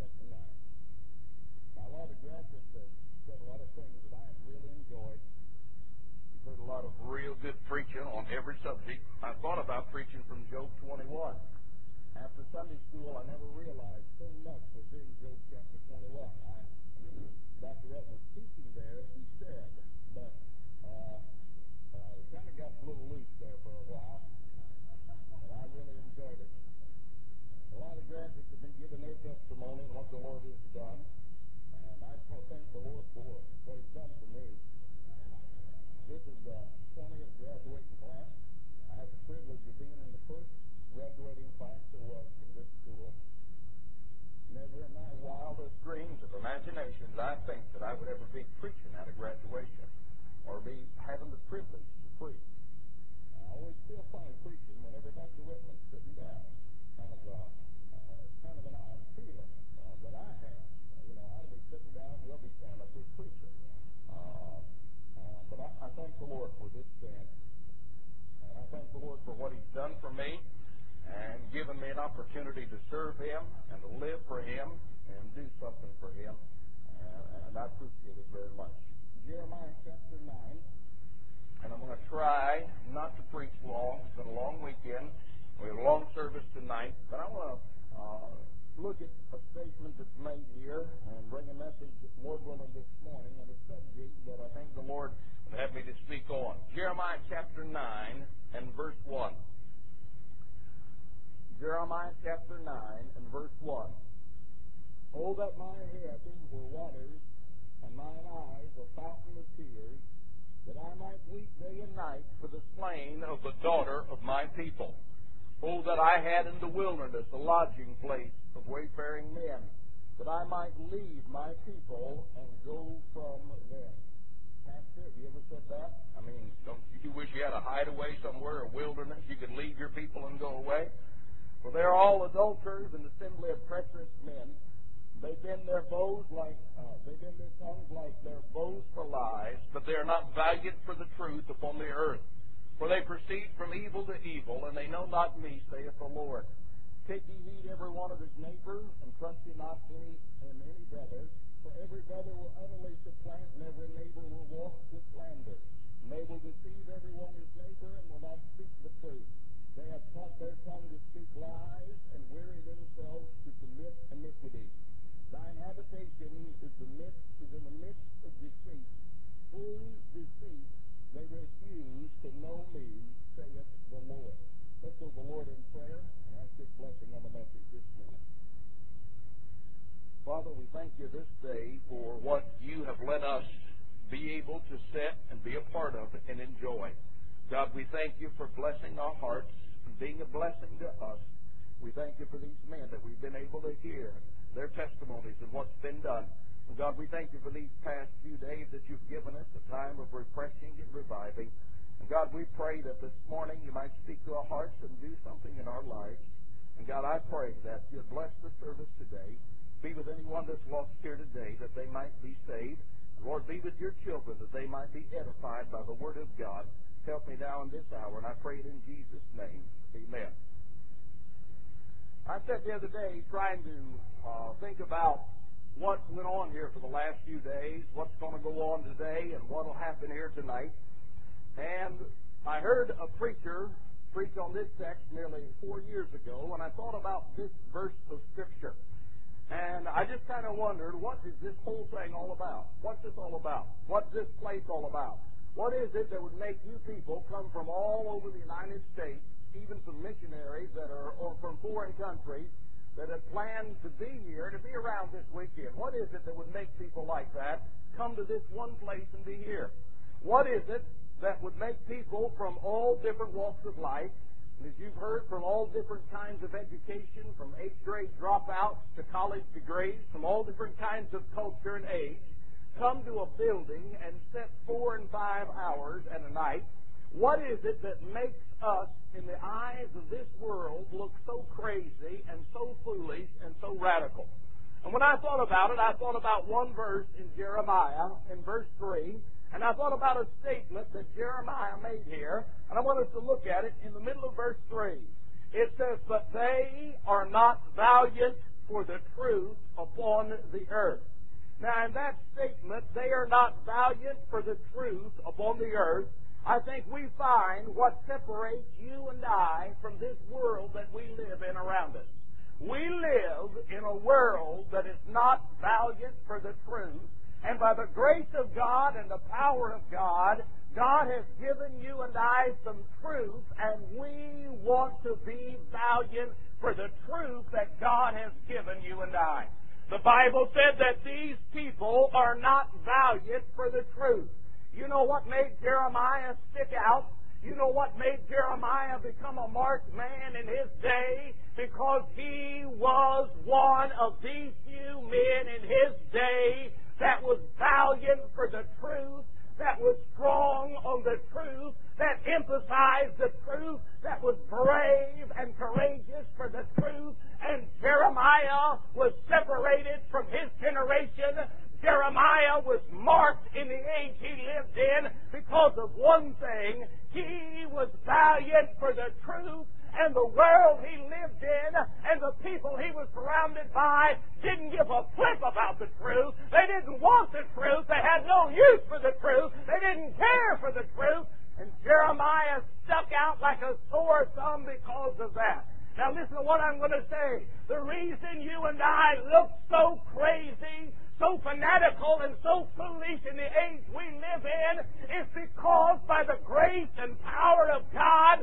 chapter 9. Now, a lot of graduates have said a lot of things that I have really enjoyed. You've heard a lot of real good preaching on every subject. I thought about preaching from Job 21. After Sunday school, I never realized so much was in Job chapter 21. Dr. Rett was teaching there, he said, but kind of got a little loose there for a while, and I really enjoyed it. A lot of graduates have been giving their testimony on what the Lord has done, and I just want to thank the Lord for what He's done for me. This is the 20th graduating class. I have the privilege of being in the first graduating class there was from this school. Never in my wildest dreams of imaginations I think that I would ever be preaching at a graduation or be having the privilege to preach. I always feel funny preaching whenever Dr. Whitman's sitting down. Kind of an odd feeling that I have. I'll be sitting down, he'll be standing up here preaching. But I thank the Lord for this chance. And I thank the Lord for what He's done for me and given me an opportunity to serve Him and to live for Him and do something for Him. And I appreciate it very much. Jeremiah chapter 9. And I'm going to try not to preach long. It's been a long weekend. We have a long service tonight. But I want to look at a statement that's made here and bring a message, Lord willing, this morning on a subject that I think the Lord would have me to speak on. Jeremiah chapter 9 and verse 1. Jeremiah chapter 9 and verse 1. Oh, that my head were waters, and mine eyes a fountain of tears, that I might weep day and night for the slain of the daughter of my people. Oh, that I had in the wilderness a lodging place of wayfaring men, that I might leave my people and go from them. Pastor, have you ever said that? I mean, don't you wish you had a hideaway somewhere, a wilderness, you could leave your people and go away? For they're all adulterers and assembly of treacherous men. They bend their tongues like their bows for lies, but they are not valiant for the truth upon the earth. For they proceed from evil to evil, and they know not me, saith the Lord. Take ye heed every one of his neighbor, and trust ye not in any brother. For every brother will utterly supplant, and every neighbor will walk with slander. And they will deceive every one his neighbor, and will not speak the truth. They have taught their tongue to speak lies, and weary themselves to commit iniquity. Thine habitation is in the midst of deceit. Through deceit they refuse to know me, saith the Lord. Let's go to the Lord in prayer and ask His blessing on the message this morning. Father, we thank You this day for what You have let us be able to sit and be a part of and enjoy. God, we thank You for blessing our hearts and being a blessing to us. We thank You for these men that we've been able to hear their testimonies and what's been done. And God, we thank You for these past few days that You've given us a time of refreshing and reviving. And God, we pray that this morning You might speak to our hearts and do something in our lives. And God, I pray that You'd bless the service today. Be with anyone that's lost here today, that they might be saved. Lord, be with Your children, that they might be edified by the Word of God. Help me now in this hour, and I pray it in Jesus' name. Amen. I sat the other day trying to think about what went on here for the last few days, what's going to go on today, and what will happen here tonight. And I heard a preacher preach on this text nearly 4 years ago, and I thought about this verse of Scripture. And I just kind of wondered, what is this whole thing all about? What's this all about? What's this place all about? What is it that would make you people come from all over the United States, even some missionaries that are from foreign countries, that have planned to be here, to be around this weekend? What is it that would make people like that come to this one place and be here? What is it that would make people from all different walks of life, and as you've heard, from all different kinds of education, from 8th grade dropouts to college degrees, from all different kinds of culture and age, come to a building and sit 4 and 5 hours at a night? What is it that makes us, in the eyes of this world, look so crazy and so foolish and so radical? And when I thought about it, I thought about one verse in Jeremiah, in verse 3, and I thought about a statement that Jeremiah made here, and I want us to look at it in the middle of verse 3. It says, "But they are not valiant for the truth upon the earth. Now, in that statement, they are not valiant for the truth upon the earth. I think we find what separates you and I from this world that we live in around us. We live in a world that is not valiant for the truth, and by the grace of God and the power of God, God has given you and I some truth, and we want to be valiant for the truth that God has given you and I. The Bible said that these people are not valiant for the truth. You know what made Jeremiah stick out? You know what made Jeremiah become a marked man in his day? Because he was one of these few men in his day that was valiant for the truth, that was strong on the truth, that emphasized the truth, that was brave and courageous for the truth. And Jeremiah was separated from his generation. Jeremiah was marked in the age he lived in because of one thing. He was valiant for the truth, and the world he lived in and the people he was surrounded by didn't give a flip about the truth. They didn't want the truth. They had no use for the truth. They didn't care for the truth. And Jeremiah stuck out like a sore thumb because of that. Now listen to what I'm going to say. The reason you and I look so crazy, so fanatical, and so foolish in the age we live in is because by the grace and power of God,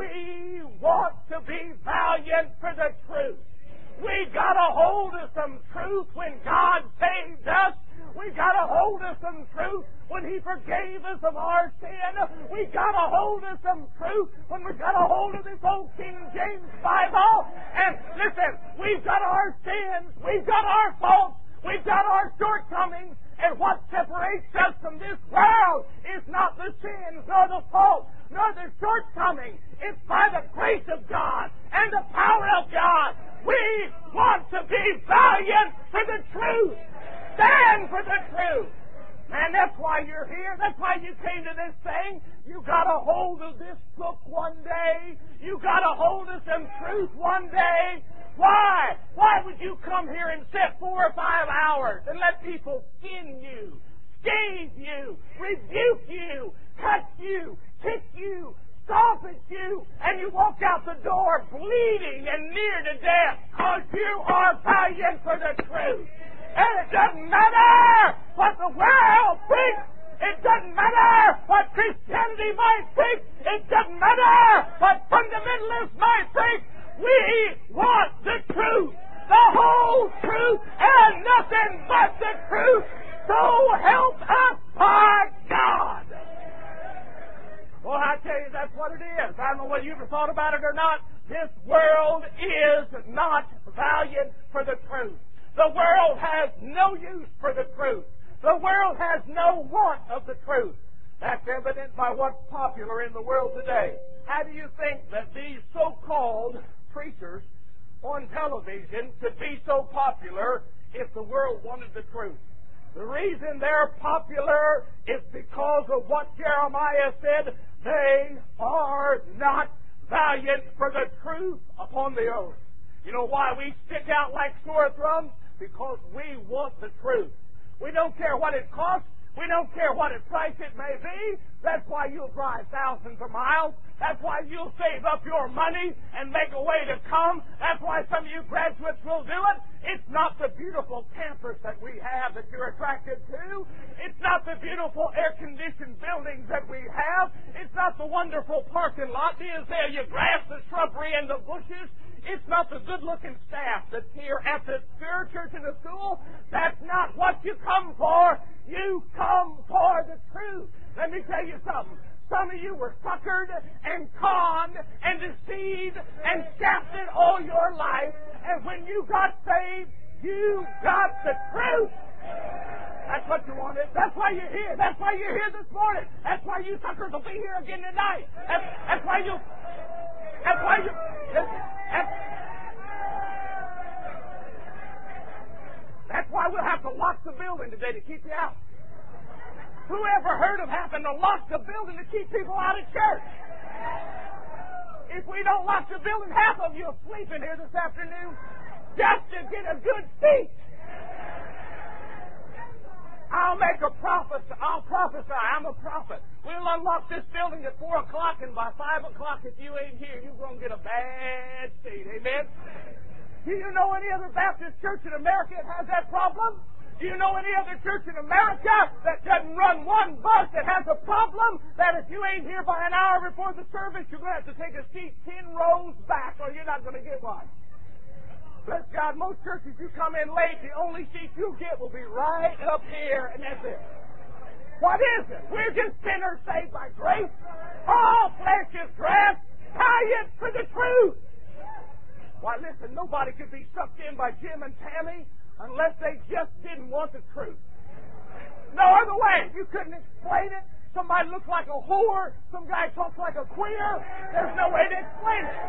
we want to be valiant for the truth. We got a hold of some truth when God saved us. We got a hold of some truth when He forgave us of our sin. We got a hold of some truth when we got a hold of this old King James Bible. And listen, we've got our sins, we've got our faults, we've got our shortcomings, and what separates us from this world is not the sins, nor the faults, nor the shortcomings. It's by the grace of God and the power of God. We want to be valiant for the truth. Stand for the truth. And that's why you're here. That's why you came to this thing. You got a hold of this book one day. You got a hold of some truth one day. Why? Why would you come here and sit 4 or 5 hours and let people skin you, scath you, rebuke you, cut you, kick you, stomp at you, and you walk out the door bleeding and near to death because you are valiant for the truth? And it doesn't matter what the world thinks. It doesn't matter what Christianity might think. It doesn't matter what fundamentalists might think. We want the truth, the whole truth, and nothing but the truth. So help us by God. Well, I tell you, that's what it is. I don't know whether you've ever thought about it or not. This world is not valiant for the truth. The world has no use for the truth. The world has no want of the truth. That's evident by what's popular in the world today. How do you think that these so-called preachers on television could be so popular if the world wanted the truth? The reason they're popular is because of what Jeremiah said. They are not valiant for the truth upon the earth. You know why we stick out like sore thumbs? Because we want the truth. We don't care what it costs. We don't care what price it may be. That's why you'll drive thousands of miles. That's why you'll save up your money and make a way to come. That's why some of you graduates will do it. It's not the beautiful campus that we have that you're attracted to. It's not the beautiful air-conditioned buildings that we have. It's not the wonderful parking lot. Is there you grass, the shrubbery, and the bushes. It's not the good-looking staff that's here at the Spirit Church in the school. That's not what you come for. You come for the truth. Let me tell you something. Some of you were suckered and conned and deceived and shafted all your life. And when you got saved, you got the truth. That's what you wanted. That's why you're here. That's why you're here this morning. That's why you suckers will be here again tonight. That's why you... That's why you... That's why we'll have to lock the building today to keep you out. Whoever heard of having to lock the building to keep people out of church? If we don't lock the building, half of you will sleep in here this afternoon. just to get a good seat. I'll prophesy. I'm a prophet. We'll unlock this building at 4 o'clock, and by 5 o'clock, if you ain't here, you're going to get a bad seat. Amen? Do you know any other Baptist church in America that has that problem? Do you know any other church in America that doesn't run one bus that has a problem that if you ain't here by an hour before the service, you're going to have to take a seat 10 rows back or you're not going to get one? Bless God, most churches you come in late, the only seat you get will be right up here, and that's it. What is it? We're just sinners saved by grace. All flesh is grass. Tie it for the truth. Why, listen, nobody could be sucked in by Jim and Tammy unless they just didn't want the truth. No other way. You couldn't explain it. Somebody looks like a whore. Some guy talks like a queer. There's no way to explain it.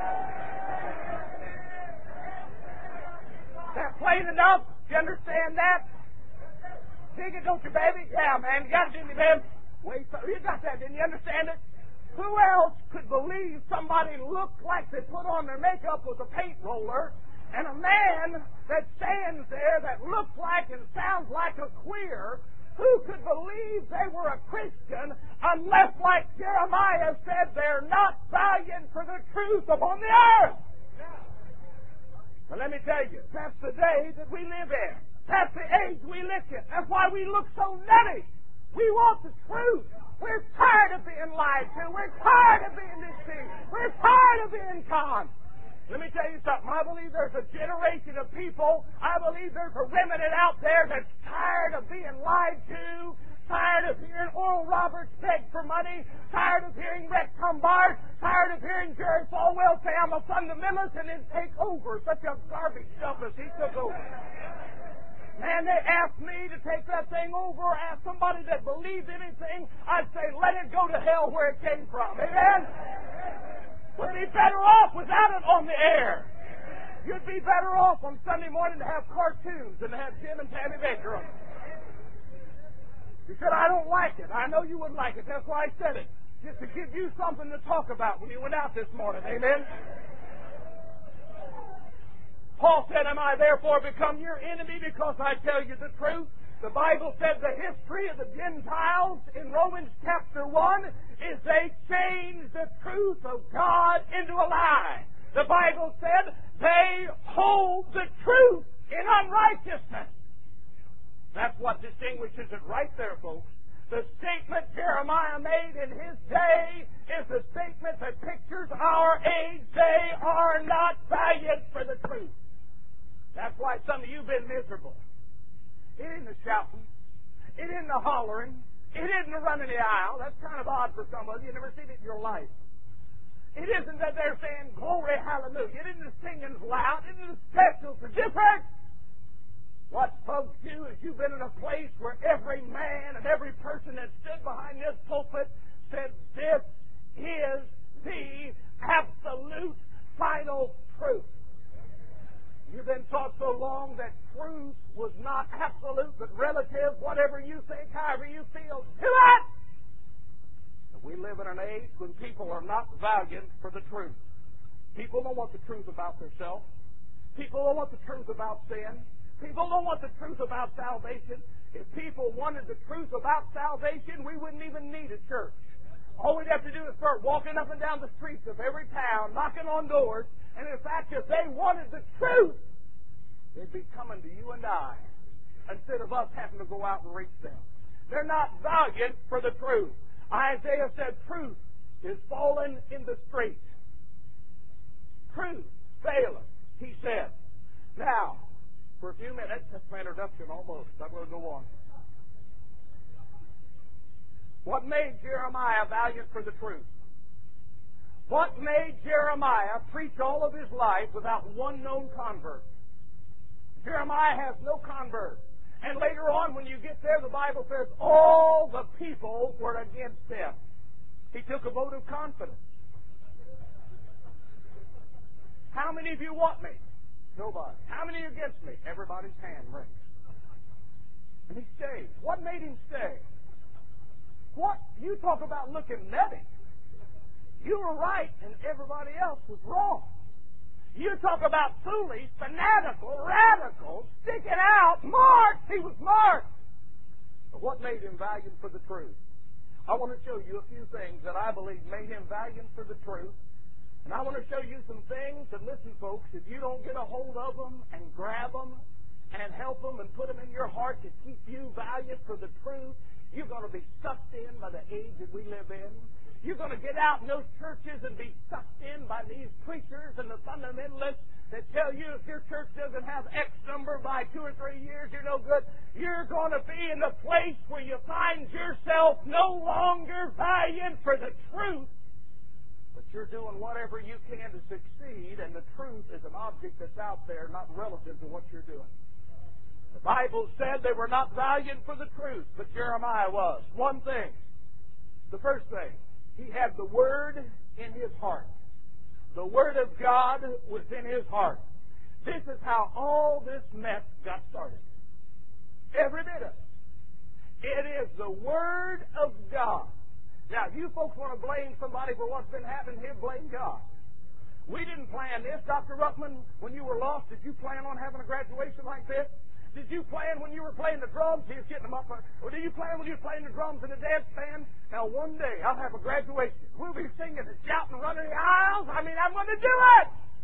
That plain enough? You understand that? Dig it, don't you, baby? Yeah, man. You got it, didn't you, babe? Wait, you got that, didn't you? Understand it? Who else could believe somebody looked like they put on their makeup with a paint roller and a man that stands there that looks like and sounds like a queer? Who could believe they were a Christian unless, like Jeremiah said, they're not valiant for the truth upon the earth? But let me tell you, that's the day that we live in. That's the age we live in. That's why we look so nutty. We want the truth. We're tired of being lied to. We're tired of being deceived. We're tired of being conned. Let me tell you something. I believe there's a generation of people. I believe there's a remnant out there that's tired of being lied to, tired of hearing Oral Roberts beg for money, tired of hearing Rex Humbard, tired of hearing Jerry Falwell say, I'm a fundamentalist, and then take over such a garbage stuff as he took over. Man, they asked me to take that thing over or ask somebody that believed anything. I'd say, let it go to hell where it came from. Amen? We'd be better off without it on the air. You'd be better off on Sunday morning to have cartoons than to have Jim and Tammy Baker on. You said, I don't like it. I know you wouldn't like it. That's why I said it. Just to give you something to talk about when you went out this morning. Amen? Paul said, am I therefore become your enemy because I tell you the truth? The Bible said the history of the Gentiles in Romans chapter 1 is they changed the truth of God into a lie. The Bible said they hold the truth in unrighteousness. That's what distinguishes it right there, folks. The statement Jeremiah made in his day is the statement that pictures our age. They are not valiant for the truth. That's why some of you have been miserable. It isn't the shouting. It isn't the hollering. It isn't the running the aisle. That's kind of odd for some of you. You've never seen it in your life. It isn't that they're saying, glory, hallelujah. It isn't the singing's loud. It isn't the specials are different. What folks do is you've been in a place where every man and every person that stood behind this pulpit said, this is the absolute final truth. You've been taught so long that truth was not absolute but relative. Whatever you think, however you feel, do it! And we live in an age when people are not valiant for the truth. People don't want the truth about themselves. People don't want the truth about sin. People don't want the truth about salvation. If people wanted the truth about salvation, we wouldn't even need a church. All we'd have to do is start walking up and down the streets of every town, knocking on doors. And in fact, if they wanted the truth, they'd be coming to you and I instead of us having to go out and reach them. They're not valiant for the truth. Isaiah said, truth is fallen in the street. Truth faileth, he said. Now, for a few minutes, that's my introduction almost. I'm going to go on. What made Jeremiah valiant for the truth? What made Jeremiah preach all of his life without one known convert? Jeremiah has no convert. And later on, when you get there, the Bible says all the people were against him. He took a vote of confidence. How many of you want me? Nobody. How many are against me? Everybody's hand raised. And he stayed. What made him stay? What? You talk about looking nutty. You were right and everybody else was wrong. You you talk about foolish, fanatical, radical, sticking out, marked. He was marked. But what made him valiant for the truth? I want to show you a few things that I believe made him valiant for the truth. And I want to show you some things that, listen, folks, if you don't get a hold of them and grab them and help them and put them in your heart to keep you valiant for the truth, you're going to be sucked in by the age that we live in. You're going to get out in those churches and be sucked in by these preachers and the fundamentalists that tell you if your church doesn't have X number by 2 or 3 years, you're no good. You're going to be in the place where you find yourself no longer valiant for the truth, but you're doing whatever you can to succeed, and the truth is an object that's out there, not relative to what you're doing. The Bible said they were not valiant for the truth, but Jeremiah was. One thing. The first thing, he had the Word in his heart. The Word of God was in his heart. This is how all this mess got started. Every bit of it. It is the Word of God. Now, if you folks want to blame somebody for what's been happening here, blame God. We didn't plan this. Dr. Ruckman, when you were lost, did you plan on having a graduation like this? Did you plan when you were playing the drums? He was getting them up. Or did you plan when you were playing the drums in the dance band? Now, one day, I'll have a graduation. We'll be singing and shouting and running the aisles. I'm going to do it.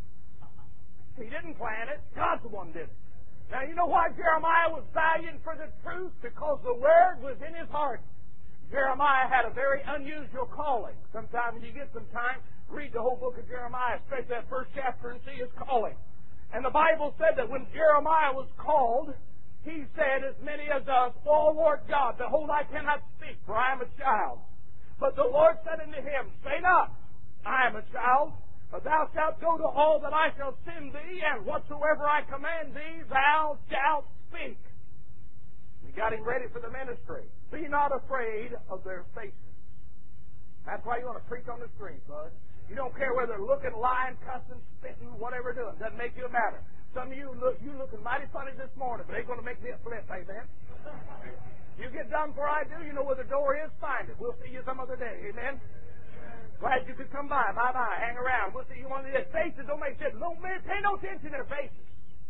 He didn't plan it. God the one did it. Now, you know why Jeremiah was valiant for the truth? Because the Word was in his heart. Jeremiah had a very unusual calling. Sometime when you get some time, read the whole book of Jeremiah, especially that first chapter, and see his calling. And the Bible said that when Jeremiah was called, he said, as many as us, O Lord God, behold, I cannot speak, for I am a child. But the Lord said unto him, Say not, I am a child, but thou shalt go to all that I shall send thee, and whatsoever I command thee, thou shalt speak. He got him ready for the ministry. Be not afraid of their faces. That's why you want to preach on the street, bud. You don't care whether they're looking, lying, cussing, spitting, whatever doing. Doesn't make you a matter. Some of you looking mighty funny this morning, but they're going to make me a flip, amen? You get done before I do, you know where the door is, find it. We'll see you some other day, amen? Glad you could come by. Bye-bye. Hang around. We'll see you one of these. Faces don't make sense. Don't pay no attention to their faces.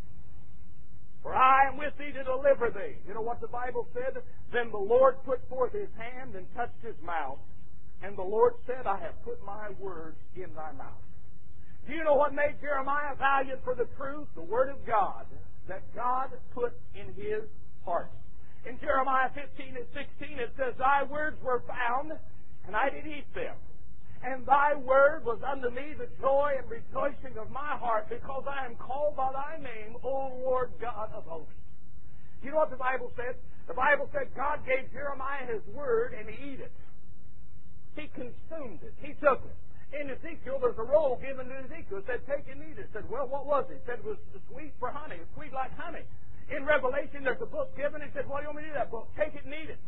For I am with thee to deliver thee. You know what the Bible said? Then the Lord put forth his hand and touched his mouth. And the Lord said, I have put my words in thy mouth. Do you know what made Jeremiah valiant for the truth? The Word of God that God put in his heart. In Jeremiah 15 and 16 it says, Thy words were found, and I did eat them. And thy word was unto me the joy and rejoicing of my heart, because I am called by thy name, O Lord God of hosts. You know what the Bible said? The Bible said God gave Jeremiah his word, and he ate it. He consumed it. He took it. In Ezekiel, there's a roll given to Ezekiel. It said, take and eat it. It said, well, what was it? It said it was sweet for honey. It's sweet like honey. In Revelation, there's a book given. It said, what do you want me to do with that book? Take it and eat it.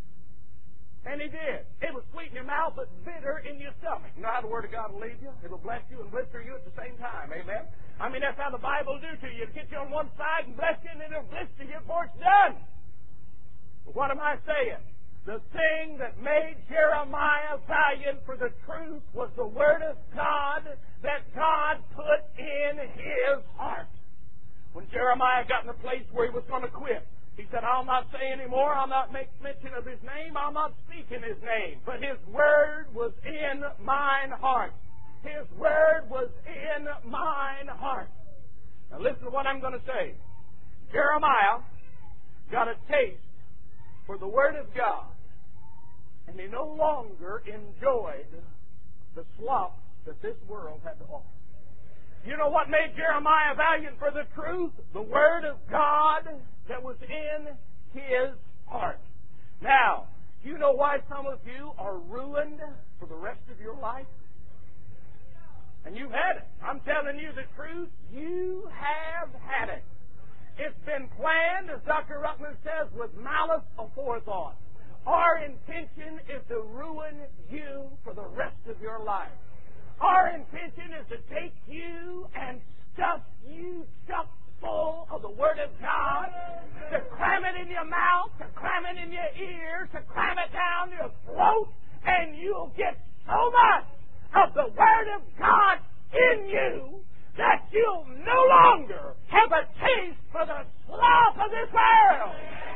And he did. It was sweet in your mouth, but bitter in your stomach. You know how the Word of God will lead you? It'll bless you and blister you at the same time. Amen? I mean, that's how the Bible will do to you. It'll get you on one side and bless you, and then it'll blister you before it's done. But what am I saying? The thing that made Jeremiah valiant for the truth was the Word of God that God put in his heart. When Jeremiah got in a place where he was going to quit, he said, I'll not say any more. I'll not make mention of his name. I'll not speak in his name. But his word was in mine heart. His word was in mine heart. Now listen to what I'm going to say. Jeremiah got a taste for the Word of God, and he no longer enjoyed the slop that this world had to offer. You know what made Jeremiah valiant for the truth? The Word of God that was in his heart. Now, you know why some of you are ruined for the rest of your life? And you've had it. I'm telling you the truth. You have had it. It's been planned, as Dr. Ruckman says, with malice aforethought. Our intention is to ruin you for the rest of your life. Our intention is to take you and stuff you chock full of the Word of God, to cram it in your mouth, to cram it in your ear, to cram it down your throat, and you'll get so much of the Word of God in you that you you'll no longer have a taste for the slop of this world.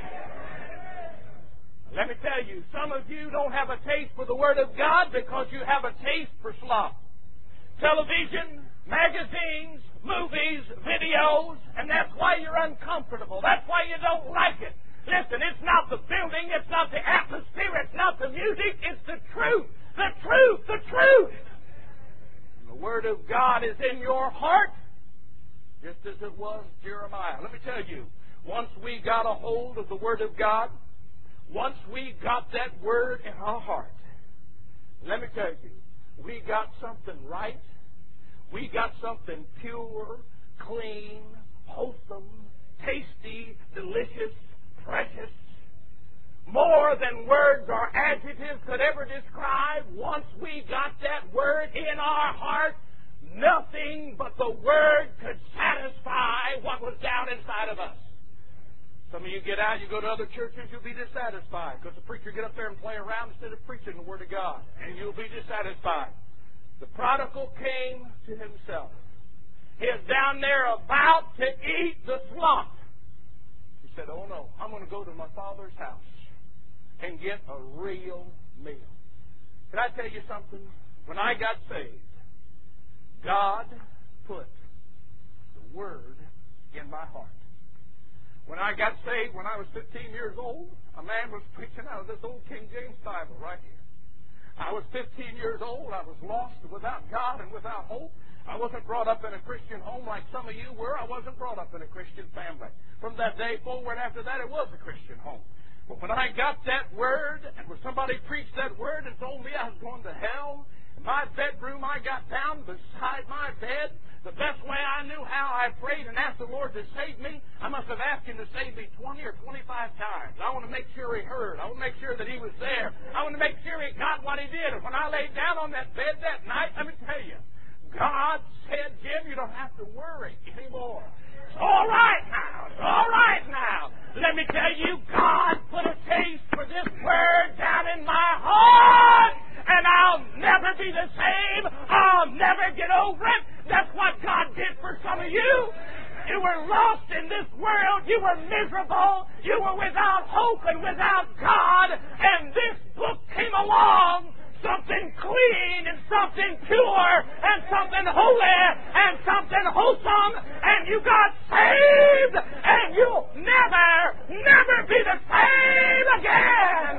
Let me tell you, some of you don't have a taste for the Word of God because you have a taste for slop. Television, magazines, movies, videos, and that's why you're uncomfortable. That's why you don't like it. Listen, it's not the building, it's not the atmosphere, it's not the music, it's the truth. The truth, the truth. And the Word of God is in your heart, just as it was Jeremiah. Let me tell you, once we got a hold of the Word of God, once we got that Word in our heart, let me tell you, we got something right. We got something pure, clean, wholesome, tasty, delicious, precious. More than words or adjectives could ever describe. Once we got that Word in our heart, nothing but the Word could satisfy what was down inside of us. Some of you get out, you go to other churches, you'll be dissatisfied because the preacher get up there and play around instead of preaching the Word of God, and you'll be dissatisfied. The prodigal came to himself. He is down there about to eat the slop. He said, oh no, I'm going to go to my father's house and get a real meal. Can I tell you something? When I got saved, God put the Word in my heart. When I got saved, when I was 15 years old, a man was preaching out of this old King James Bible right here. I was 15 years old. I was lost and without God and without hope. I wasn't brought up in a Christian home like some of you were. I wasn't brought up in a Christian family. From that day forward after that, it was a Christian home. But when I got that Word, and when somebody preached that Word and told me I was going to hell, in my bedroom I got down beside my bed. The best way I knew how, I prayed and asked the Lord to save me. I must have asked Him to save me 20 or 25 times. I want to make sure He heard. I want to make sure that He was there. I want to make sure He got what He did. And when I laid down on that bed that night, let me tell you, God said, Jim, you don't have to worry anymore. It's all right now. It's all right now. Let me tell you, God put a taste for this Word down in my heart, and I'll never be the same. I'll never get over it. That's what God did for some of you. You were lost in this world. You were miserable. You were without hope and without God. And this book came along, something clean and something pure and something holy and something wholesome. And you got saved. And you'll never be the same again.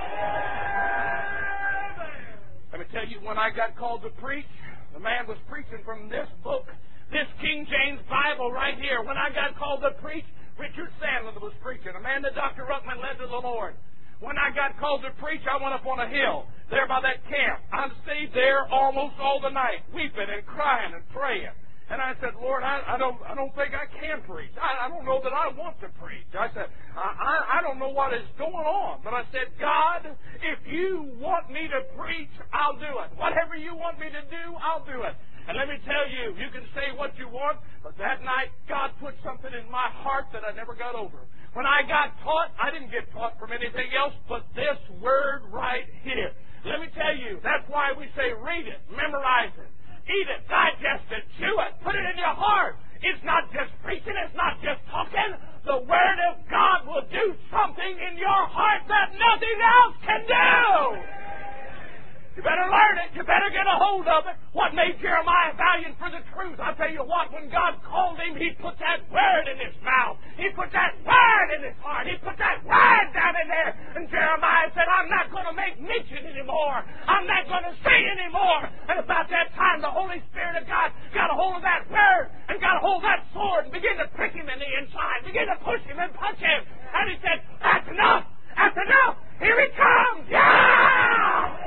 Let me tell you, when I got called to preach, the man was preaching from this book, this King James Bible right here. When I got called to preach, Richard Sandlin was preaching, a man that Dr. Ruckman led to the Lord. When I got called to preach, I went up on a hill there by that camp. I stayed there almost all the night, weeping and crying and praying. And I said, Lord, I don't think I can preach. I don't know that I want to preach. I said, I don't know what is going on. But I said, God, if you want me to preach, I'll do it. Whatever you want me to do, I'll do it. And let me tell you, you can say what you want, but that night God put something in my heart that I never got over. When I got taught, I didn't get taught from anything else but this Word right here. Let me tell you, that's why we say read it, memorize it. Eat it, digest it, chew it, put it in your heart. It's not just preaching, it's not just talking. The Word of God will do something in your heart that nothing else can do. You better learn it. You better get a hold of it. What made Jeremiah valiant for the truth? I'll tell you what, when God called him, He put that Word in his mouth. He put that Word in his heart. He put that Word down in there. And Jeremiah said, I'm not going to make mention anymore. I'm not going to say anymore. And about that time, the Holy Spirit of God got a hold of that Word and got a hold of that sword and began to prick him in the inside, began to push him and punch him. And he said, that's enough. That's enough. Here he comes. Yeah!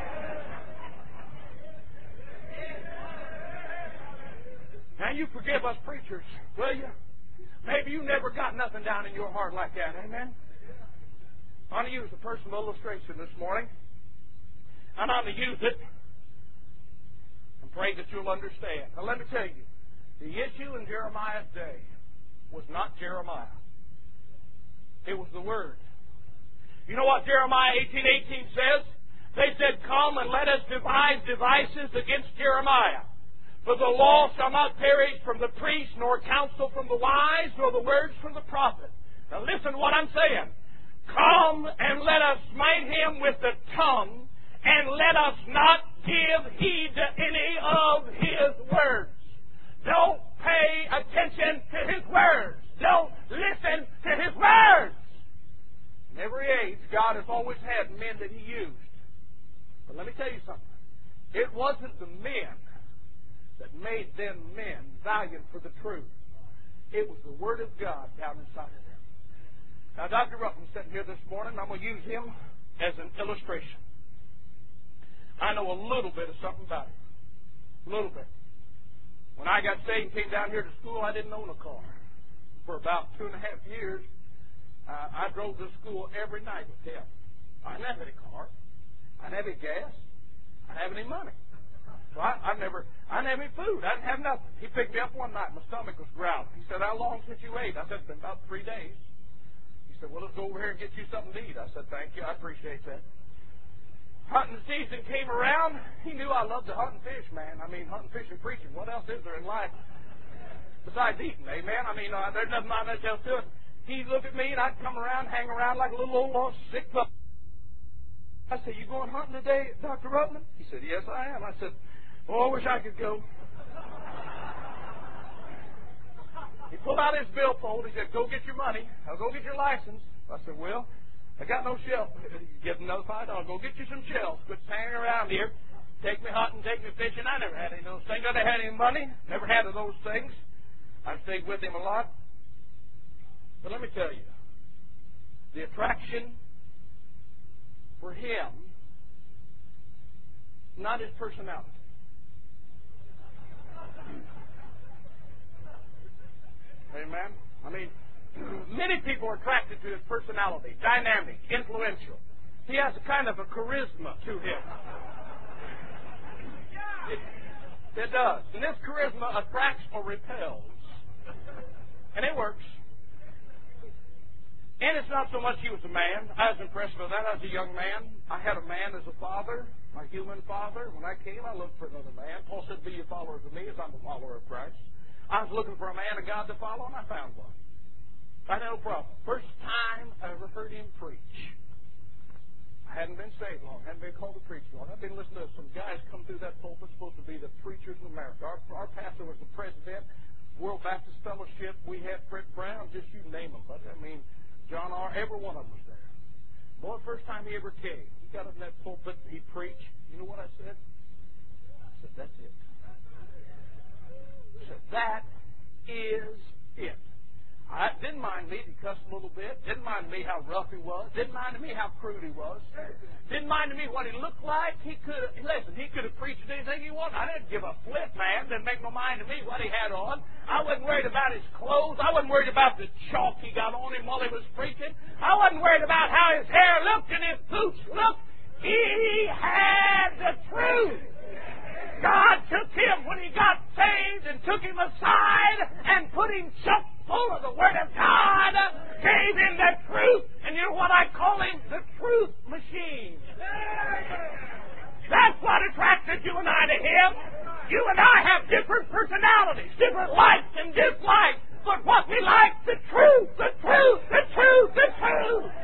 Now you forgive us preachers, will you? Maybe you never got nothing down in your heart like that, amen? I'm going to use a personal illustration this morning. I'm going to use it and pray that you'll understand. Now let me tell you, the issue in Jeremiah's day was not Jeremiah. It was the Word. You know what Jeremiah 18:18 says? They said, come and let us devise devices against Jeremiah. For the law shall not perish from the priest, nor counsel from the wise, nor the words from the prophet. Now listen to what I'm saying. Come and let us smite him with the tongue, and let us not give heed to any of his words. Don't pay attention to his words. Don't listen to his words. In every age, God has always had men that He used. But let me tell you something. It wasn't the men that made them men valiant for the truth. It was the Word of God down inside of them. Now, Dr. Ruffman's sitting here this morning. I'm going to use him as an illustration. I know a little bit of something about him. A little bit. When I got saved and came down here to school, I didn't own a car. For about 2.5 years, I drove to school every night with him. I didn't have any car. I didn't have any gas. I didn't have any money. So I didn't have any food. I didn't have nothing. He picked me up one night. My stomach was growling. He said, "How long since you ate?" I said, "It's been about 3 days." He said, "Well, let's go over here and get you something to eat." I said, "Thank you. I appreciate that." Hunting season came around. He knew I loved to hunt and fish, man. I mean, hunting, fishing, preaching. What else is there in life besides eating, amen? I mean, there's nothing much else to it. He'd look at me, and I'd come around, hang around like a little old lost sick pup. I said, "You going hunting today, Dr. Ruttman?" He said, "Yes, I am." I said, "Oh, I wish I could go." He pulled out his billfold. He said, "Go get your money. I'll go get your license." I said, "Well, I got no shell." "Get another $5. Go get you some shells. Quit hanging around here. Take me hunting, take me fishing." I never had any of those things. I never had any money. Never had of those things. I stayed with him a lot. But let me tell you, the attraction for him, not his personality. Amen? I mean, many people are attracted to his personality, dynamic, influential. He has a kind of a charisma to him. It does. And this charisma attracts or repels. And it works. And it's not so much he was a man. I was impressed with that. I was a young man. I had a man as a father, my human father. When I came, I looked for another man. Paul said, "Be a follower of me as I'm a follower of Christ." I was looking for a man of God to follow, and I found one. I had no problem. First time I ever heard him preach. I hadn't been saved long. I hadn't been called to preach long. I've been listening to some guys come through that pulpit supposed to be the preachers in America. Our pastor was the president, World Baptist Fellowship. We had Fred Brown, just you name them. But I mean, John R., every one of them was there. Boy, the first time he ever came, he got up in that pulpit and he preached. You know what I said? I said, "That's it." I said, "That is it." I didn't mind me. He cussed a little bit. Didn't mind me how rough he was. Didn't mind me how crude he was. Didn't mind me what he looked like. He could have preached anything he wanted. I didn't give a flip, man. Didn't make no mind to me what he had on. I wasn't worried about his clothes. I wasn't worried about the chalk he got on him while he was preaching. I wasn't worried about how his hair looked and his boots looked. He had the truth. God took him when he got saved and took him aside and put him chock full of the Word of God, gave him the truth, and you know what I call him? The truth machine. That's what attracted you and I to him. You and I have different personalities, different likes and dislikes, but what we like, the truth, the truth, the truth, the truth.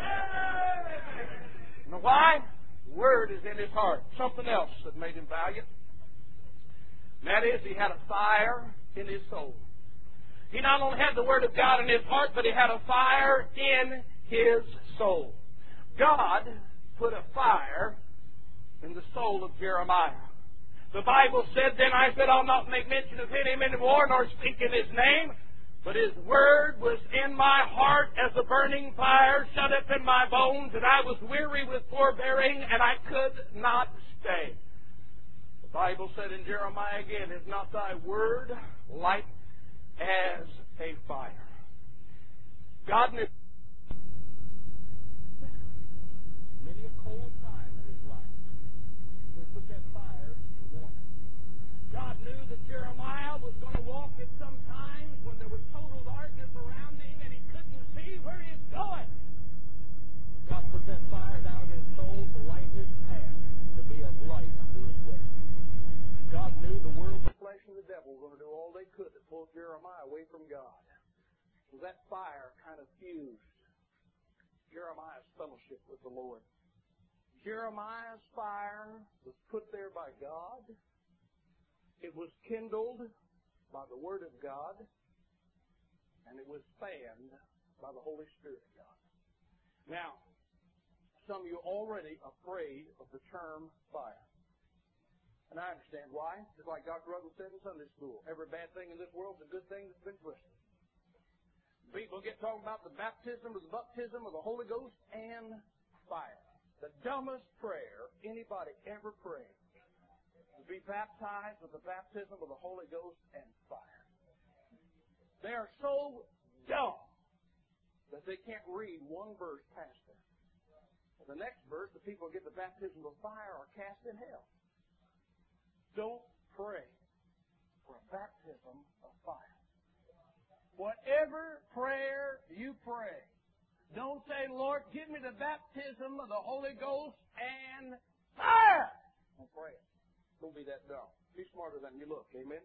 You know why? The Word is in his heart. Something else that made him valiant. And that is, he had a fire in his soul. He not only had the Word of God in his heart, but he had a fire in his soul. God put a fire in the soul of Jeremiah. The Bible said, "Then I said, I'll not make mention of him anymore, nor speak in his name. But his word was in my heart as a burning fire, shut up in my bones, and I was weary with forbearing, and I could not stay." The Bible said in Jeremiah again, "Is not thy word light as a fire?" God knew many a cold time in his life. So he put that fire to warm. God knew that Jeremiah was going to walk at some times when there was total darkness around him and he couldn't see where he was going. God put that fire down in his soul to light his path, to be a light unto his way. God knew the world of flesh Jeremiah away from God. So that fire kind of fused Jeremiah's fellowship with the Lord. Jeremiah's fire was put there by God. It was kindled by the Word of God. And it was fanned by the Holy Spirit of God. Now, some of you are already afraid of the term fire. And I understand why. Just like Dr. Ruggles said in Sunday school, every bad thing in this world is a good thing that's been twisted. People get talking about the baptism of the Holy Ghost and fire. The dumbest prayer anybody ever prayed to be baptized with the baptism of the Holy Ghost and fire. They are so dumb that they can't read one verse past it. The next verse, the people who get the baptism of fire are cast in hell. Don't pray for a baptism of fire. Whatever prayer you pray, don't say, Lord, give me the baptism of the Holy Ghost and fire. Don't pray it. Don't be that dumb. Be smarter than you look. Amen?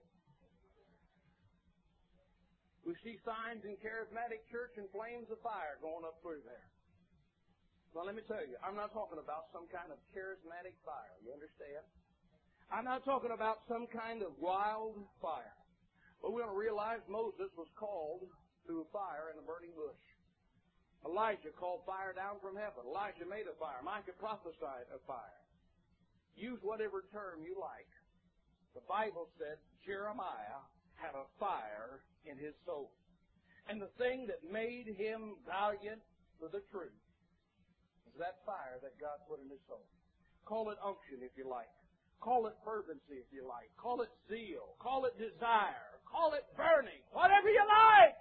We see signs in charismatic church and flames of fire going up through there. Well, let me tell you, I'm not talking about some kind of charismatic fire. You understand? I'm not talking about some kind of wild fire. But we're going to realize Moses was called to a fire in a burning bush. Elijah called fire down from heaven. Elijah made a fire. Micah prophesied a fire. Use whatever term you like. The Bible said Jeremiah had a fire in his soul. And the thing that made him valiant for the truth was that fire that God put in his soul. Call it unction if you like. Call it fervency if you like. Call it zeal. Call it desire. Call it burning. Whatever you like.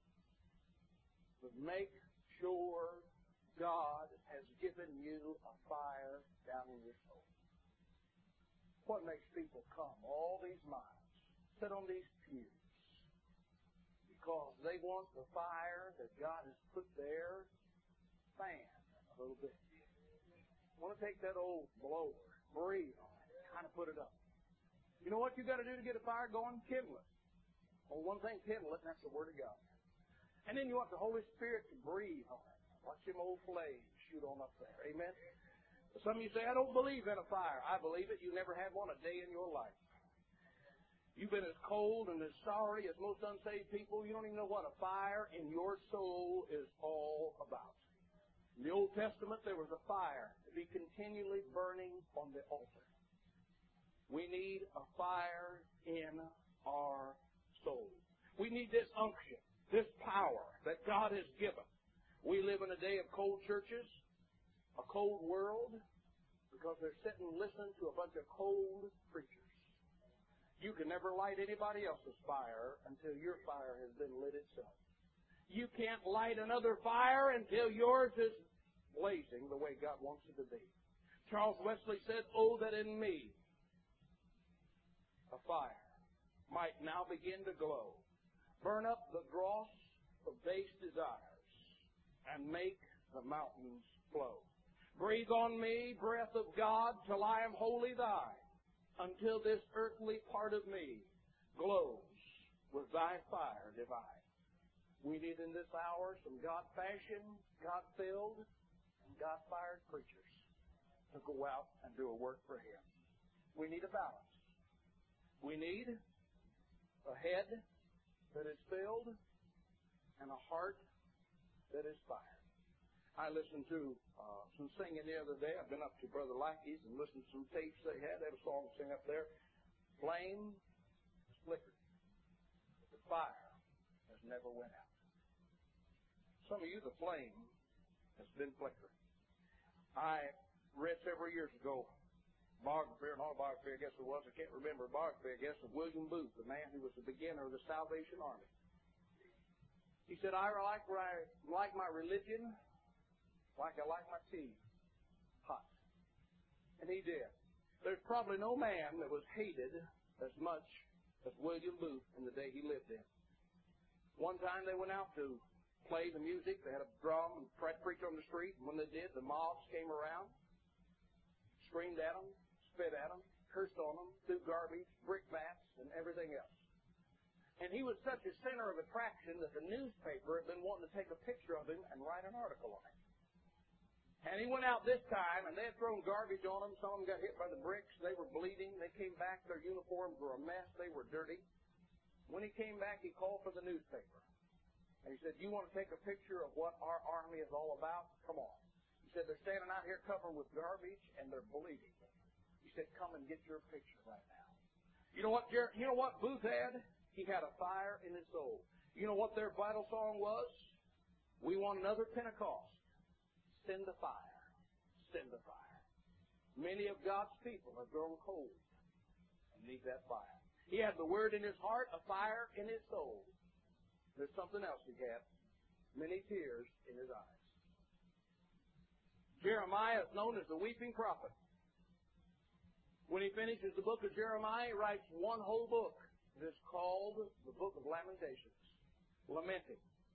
But make sure God has given you a fire down in your soul. What makes people come all these miles, sit on these pews? Because they want the fire that God has put there fanned a little bit. I want to take that old blower, breathe on it, kind of put it up. You know what you got to do to get a fire going? Kindle it. Well, one thing, kindle it, and that's the Word of God. And then you want the Holy Spirit to breathe on it. Watch them old flames shoot on up there. Amen? Some of you say, I don't believe in a fire. I believe it. You never had one a day in your life. You've been as cold and as sorry as most unsaved people. You don't even know what a fire in your soul is all about. In the Old Testament, there was a fire to be continually burning on the altar. We need a fire in our soul. We need this unction, this power that God has given. We live in a day of cold churches, a cold world, because they're sitting and listening to a bunch of cold preachers. You can never light anybody else's fire until your fire has been lit itself. You can't light another fire until yours is blazing the way God wants it to be. Charles Wesley said, oh, that in me a fire might now begin to glow, burn up the dross of base desires, and make the mountains flow. Breathe on me, breath of God, till I am wholly thine, until this earthly part of me glows with thy fire divine. We need in this hour some God-fashioned, God-filled, and God-fired preachers to go out and do a work for Him. We need a balance. We need a head that is filled and a heart that is fired. I listened to some singing the other day. I've been up to Brother Lackey's and listened to some tapes they had. They had a song to sing up there. Flame has flickered. The fire has never went out. Some of you, the flame has been flickering. I read several years ago biography, an autobiography, I guess it was. I can't remember. A biography, I guess, of William Booth, the man who was the beginner of the Salvation Army. He said, I like my religion like I like my tea, hot. And he did. There's probably no man that was hated as much as William Booth in the day he lived in. One time they went out to play the music. They had a drum and preach on the street. And when they did, the mobs came around, screamed at them, spit at them, cursed on them, threw garbage, brickbats, and everything else. And he was such a center of attraction that the newspaper had been wanting to take a picture of him and write an article on it. And he went out this time, and they had thrown garbage on him. Some of them got hit by the bricks. They were bleeding. They came back. Their uniforms were a mess. They were dirty. When he came back, he called for the newspaper. And he said, "You want to take a picture of what our army is all about? Come on." He said, "They're standing out here covered with garbage, and they're bleeding." He said, "Come and get your picture right now." You know what Booth had? He had a fire in his soul. You know what their vital song was? "We want another Pentecost. Send the fire. Send the fire." Many of God's people have grown cold and need that fire. He had the Word in his heart, a fire in his soul. There's something else he had. Many tears in his eyes. Jeremiah is known as the weeping prophet. When he finishes the book of Jeremiah, he writes one whole book. It is called the Book of Lamentations. Lamenting.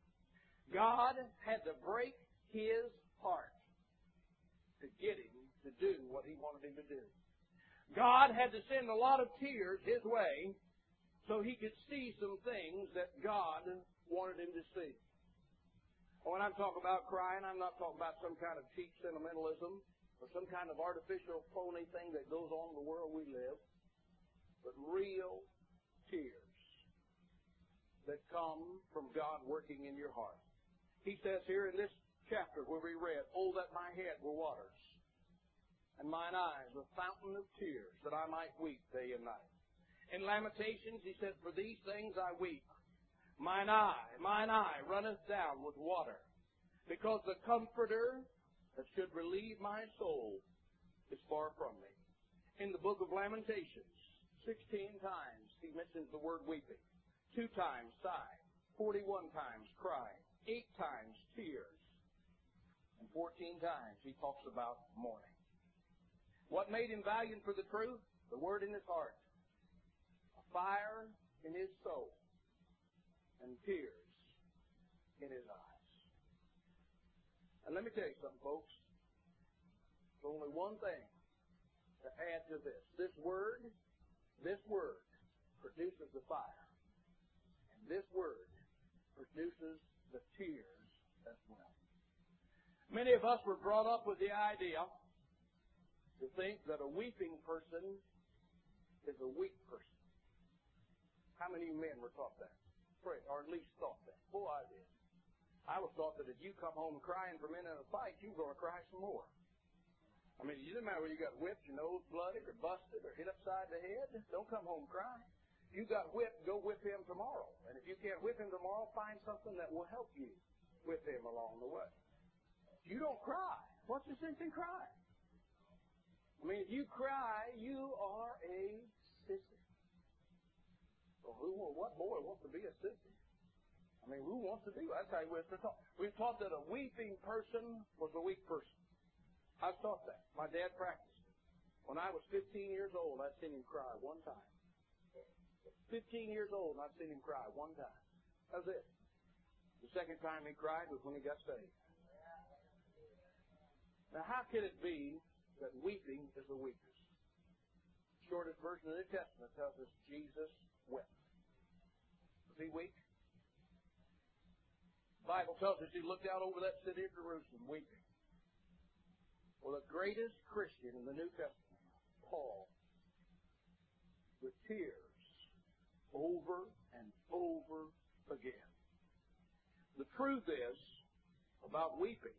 God had to break his heart to get him to do what he wanted him to do. God had to send a lot of tears his way so he could see some things that God wanted him to see. When I'm talking about crying, I'm not talking about some kind of cheap sentimentalism or some kind of artificial, phony thing that goes on in the world we live, but real tears that come from God working in your heart. He says here in this chapter where we read, "Oh, that my head were waters, and mine eyes a fountain of tears, that I might weep day and night." In Lamentations, he said, "For these things I weep. Mine eye runneth down with water, because the Comforter that should relieve my soul is far from me." In the book of Lamentations, 16 times he mentions the word weeping. 2 times sigh, 41 times cry, 8 times tears, and 14 times he talks about mourning. What made him valiant for the truth? The Word in his heart, a fire in his soul, and tears in his eyes. And let me tell you something, folks. There's only one thing to add to this. This word produces the fire. And this word produces the tears as well. Many of us were brought up with the idea to think that a weeping person is a weak person. How many of you men were taught that? Or at least thought that? Boy, I did. I was taught that if you come home crying from in a fight, you're going to cry some more. I mean, it doesn't matter whether you got whipped, your nose blooded, or busted, or hit upside the head. Don't come home crying. You got whipped, go whip him tomorrow. And if you can't whip him tomorrow, find something that will help you whip him along the way. You don't cry. What's the sense in crying? I mean, if you cry, you are a sissy. Well, what boy wants to be a sissy? I mean, who wants to do that? That's how we're taught. We've taught that a weeping person was a weak person. I was taught that. My dad practiced it. When I was 15 years old, I'd seen him cry one time. 15 years old, and I'd seen him cry one time. That was it. The second time he cried was when he got saved. Now, how could it be that weeping is the weakness? The shortest version of the New Testament tells us Jesus wept. Was he weak? The Bible tells us he looked out over that city of Jerusalem weeping. Well, the greatest Christian in the New Testament, Paul, with tears over and over again. The truth is about weeping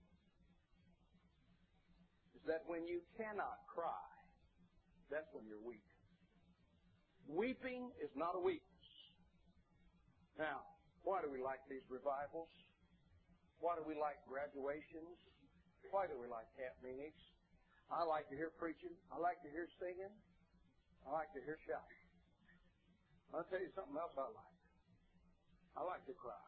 is that when you cannot cry, that's when you're weak. Weeping is not a weakness. Now, why do we like these revivals? Why do we like graduations? Why do we like camp meetings? I like to hear preaching. I like to hear singing. I like to hear shouting. I'll tell you something else I like. I like to cry.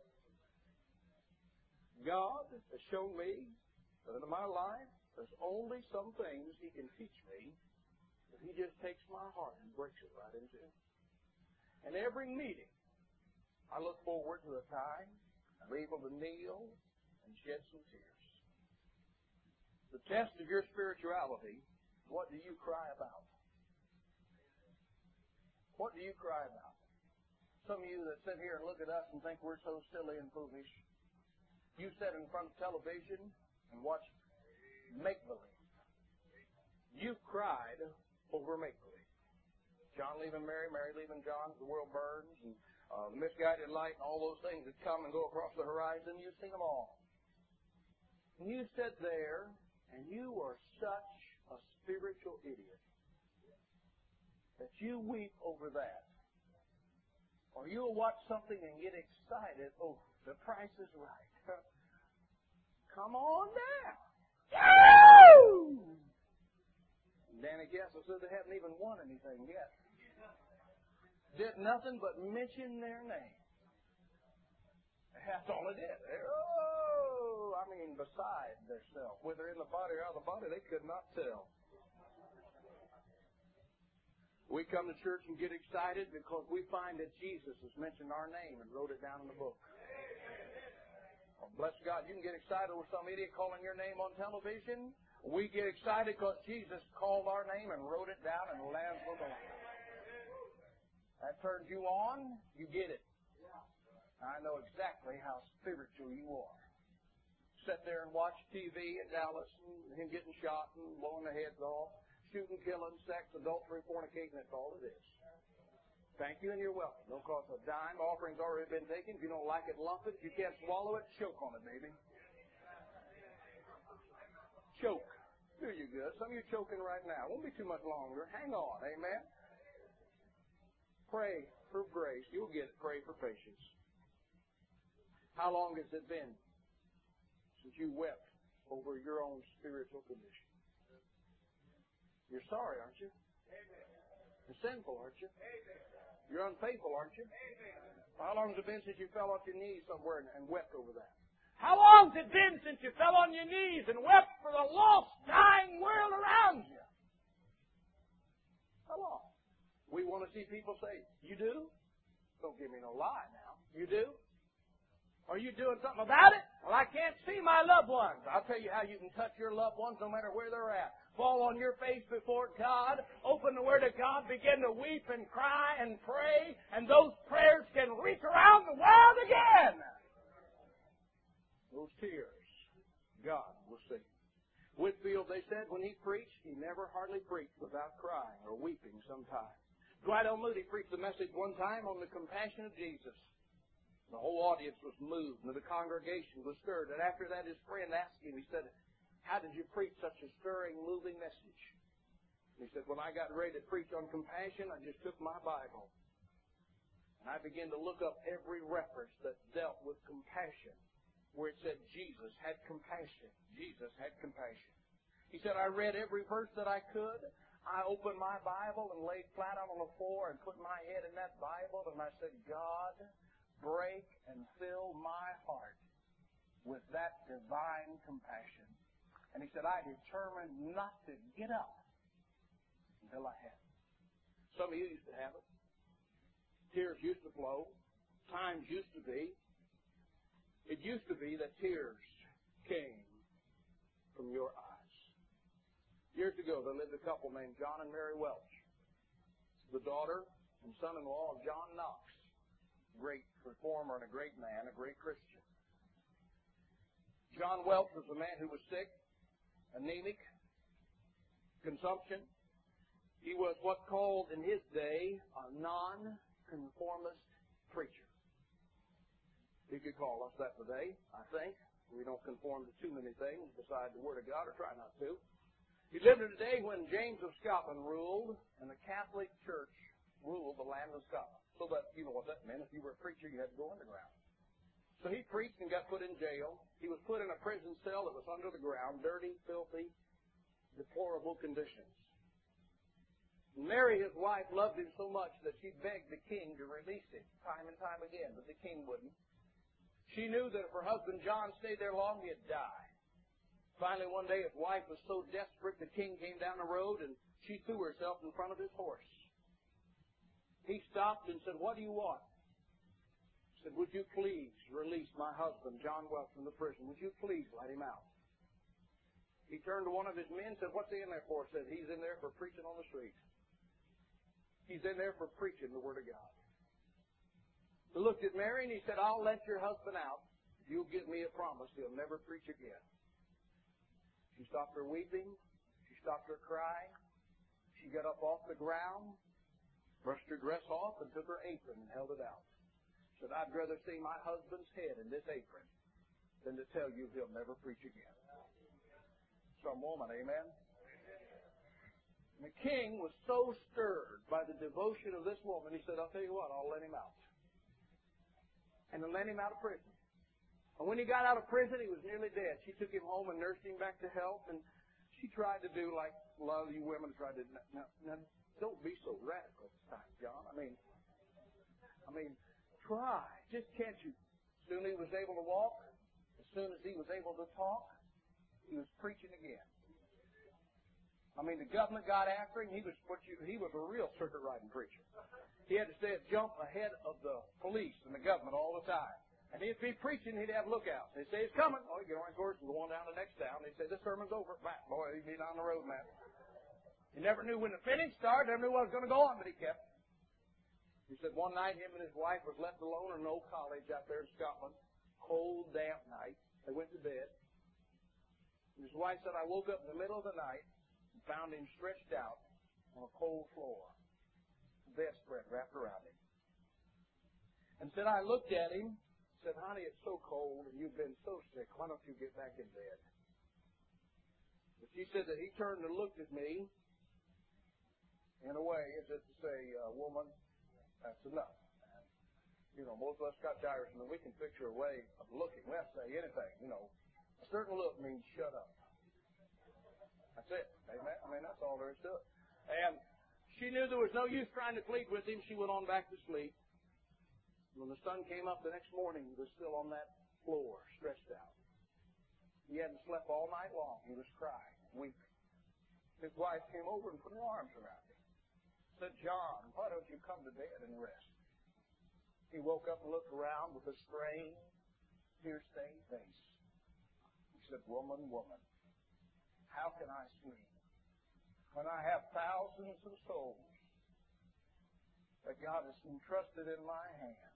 God has shown me that in my life there's only some things He can teach me if He just takes my heart and breaks it right in two. And every meeting, I look forward to a time I'm able to kneel and shed some tears. The test of your spirituality, what do you cry about? What do you cry about? Some of you that sit here and look at us and think we're so silly and foolish, you sit in front of television and watch make-believe. You cried over make-believe. John leaving Mary, Mary leaving John, the world burns, and the misguided light and all those things that come and go across the horizon, you've seen them all. And you sit there and you are such a spiritual idiot that you weep over that. Or you'll watch something and get excited over the price is right. Come on down. Woo! Danny Kessel said they haven't even won anything yet. Did nothing but mention their name. That's all it did. Beside themselves. Whether in the body or out of the body, they could not tell. We come to church and get excited because we find that Jesus has mentioned our name and wrote it down in the book. Well, bless God, you can get excited with some idiot calling your name on television. We get excited because Jesus called our name and wrote it down in the Lamb's Book of Life. That turns you on, you get it. I know exactly how spiritual you are. Sit there and watch TV in Dallas and him getting shot and blowing their heads off, shooting, killing, sex, adultery, fornicating, that's all it is. Thank you and you're welcome. Don't cost a dime. Offering's already been taken. If you don't like it, lump it. If you can't swallow it, choke on it, baby. Choke. Do you good? Some of you choking right now. Won't be too much longer. Hang on. Amen. Pray for grace. You'll get it. Pray for patience. How long has it been since you wept over your own spiritual condition? You're sorry, aren't you? You're sinful, aren't you? You're unfaithful, aren't you? How long has it been since you fell off your knees somewhere and wept over that? How long has it been since you fell on your knees and wept for the lost, dying world around you? How long? We want to see people say, you do? Don't give me no lie now. You do? Are you doing something about it? Well, I can't see my loved ones. I'll tell you how you can touch your loved ones no matter where they're at. Fall on your face before God, open the Word of God, begin to weep and cry and pray, and those prayers can reach around the world again. Those tears, God will see. Whitfield, they said, when he preached, he never hardly preached without crying or weeping sometime. Dwight L. Moody preached a message one time on the compassion of Jesus. The whole audience was moved, and the congregation was stirred. And after that, his friend asked him, he said, how did you preach such a stirring, moving message? He said, when I got ready to preach on compassion, I just took my Bible, and I began to look up every reference that dealt with compassion, where it said Jesus had compassion. Jesus had compassion. He said, I read every verse that I could. I opened my Bible and laid flat on the floor and put my head in that Bible, and I said, God, break and fill my heart with that divine compassion. And he said, I determined not to get up until I had it. Some of you used to have it. Tears used to flow. Times used to be. It used to be that tears came from your eyes. Years ago, there lived a couple named John and Mary Welch, the daughter and son-in-law of John Knox. Great reformer and a great man, a great Christian. John Welch was a man who was sick, anemic, consumption. He was what's called in his day a non-conformist preacher. He could call us that today, I think. We don't conform to too many things besides the Word of God, or try not to. He lived in a day when James of Scotland ruled, and the Catholic Church ruled the land of Scotland. So that, you know what that meant. If you were a preacher, you had to go underground. So he preached and got put in jail. He was put in a prison cell that was under the ground, dirty, filthy, deplorable conditions. Mary, his wife, loved him so much that she begged the king to release him time and time again, but the king wouldn't. She knew that if her husband John stayed there long, he'd die. Finally, one day, his wife was so desperate, the king came down the road and she threw herself in front of his horse. He stopped and said, what do you want? He said, would you please release my husband, John Welch, from the prison? Would you please let him out? He turned to one of his men and said, what's he in there for? He said, he's in there for preaching on the street. He's in there for preaching the Word of God. He looked at Mary and he said, I'll let your husband out. You'll give me a promise he'll never preach again. She stopped her weeping. She stopped her crying. She got up off the ground, brushed her dress off, and took her apron and held it out. Said, I'd rather see my husband's head in this apron than to tell you he'll never preach again. Some woman, amen? And the king was so stirred by the devotion of this woman, he said, I'll tell you what, I'll let him out. And then let him out of prison. And when he got out of prison, he was nearly dead. She took him home and nursed him back to health, and she tried to do like a lot of you women tried to. Now, don't be so radical this time, John. I mean, try. Just can't you? As soon as he was able to walk, as soon as he was able to talk, he was preaching again. I mean, the government got after him. He was a real circuit riding preacher. He had to stay a jump ahead of the police and the government all the time. And he'd be preaching, he'd have lookouts. They'd say, it's coming. Oh, he'd get on his horse and go on down to the next town. They'd say, this sermon's over. Back, boy, he'd be down the road, man. He never knew when the finish started, never knew what was going to go on, but he kept. He said one night him and his wife was left alone in an old college out there in Scotland. Cold, damp night. They went to bed. And his wife said, I woke up in the middle of the night and found him stretched out on a cold floor. Bed spread wrapped around him. And said, I looked at him, said, honey, it's so cold and you've been so sick. Why don't you get back in bed? But she said that he turned and looked at me in a way as if to say, woman, that's enough. And, you know, most of us Scotch Irishmen, we can picture a way of looking. We have to say anything, you know. A certain look means shut up. That's it. Amen? I mean, that's all there is to it. And she knew there was no use trying to plead with him. She went on back to sleep. When the sun came up the next morning, he was still on that floor, stretched out. He hadn't slept all night long. He was crying, weeping. His wife came over and put her arms around him. Said, John, why don't you come to bed and rest? He woke up and looked around with a strained, tear-stained face. He said, woman, how can I sleep when I have thousands of souls that God has entrusted in my hands?